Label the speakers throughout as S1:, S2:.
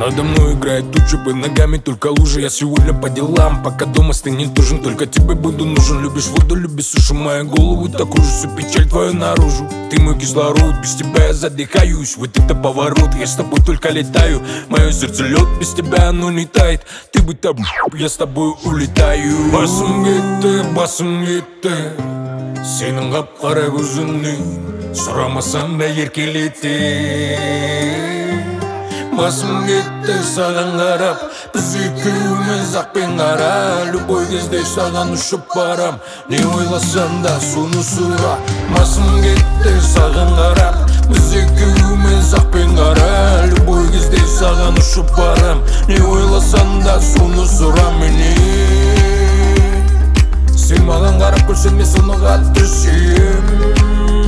S1: Надо мной играет туча, под ногами только лужи. Я сегодня по делам, пока дома стынет нужен. Только тебе буду нужен. Любишь воду, любишь суши, мою голову такую же, всю печаль твою наружу. Ты мой кислород, без тебя я задыхаюсь. Вот это поворот, я с тобой только летаю. Мое сердце лед, без тебя оно не тает. Ты бы там, я с тобой улетаю. Басым кетті сенің қап-қара көзіңнің, сұрамасаң да еркелетті. Басым кетті саған қарап, біз екеуміз ақпен қара. Любой кезде саған ұшып барам, не ойласаң да соны сұра. Басым кетті саған қарап, біз екеуміз ақпен қара. Любой кезде саған ұшып барам, не ойласаң да соны сұра менен. Сен маған қарап көрсең мен соны қатты сүйем.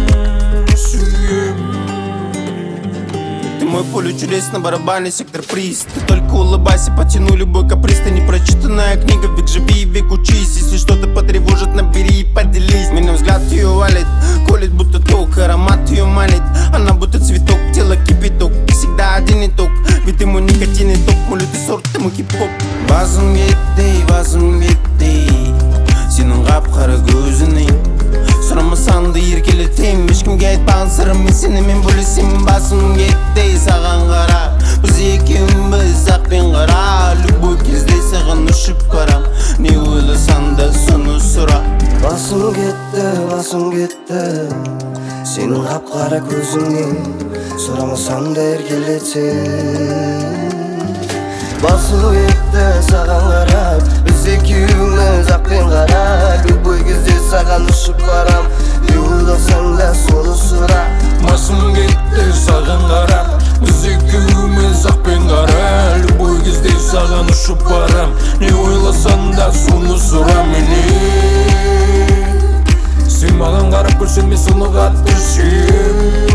S2: Мой поле чудес на барабане, сектор приз. Ты только улыбайся, потяну любой каприз. Ты непрочитанная книга, век живи, век учись. Если что-то потревожит, набери и поделись. Меня взгляд ее валит, колет будто ток. Аромат ее манит, она будто цветок. Тело кипяток, всегда один итог. Ведь ты мой никотин и топ, мой лютый сорт, ты мой хип-хоп. Басым кетті сенің қап-қара көзіңнің, сұрамасаң да еркелетем. Ешкімге айтпаған сырым, мен сенімен бөлісемін. Басым кетті саған қара, біз екеуміз ақпен қара. Любой кезде саған ұшып барам, не ойласаң да соны сұра.
S3: Басым кетті сенің қап-қара көзіңнен, сұрамасаң да еркелетем. Басым кетті саған қарап, біз екеуміз ақпен қара. Любой кезде саған ұшып барам, не ойласаң да соны сұра.
S1: Басым кетті саған қарап, біз екеуміз ақпен қара. Любой кезде саған ұшып барам, не ойласаң да соны сұра менен. Сен маған қарап көрсең мен соны қатты сүйем.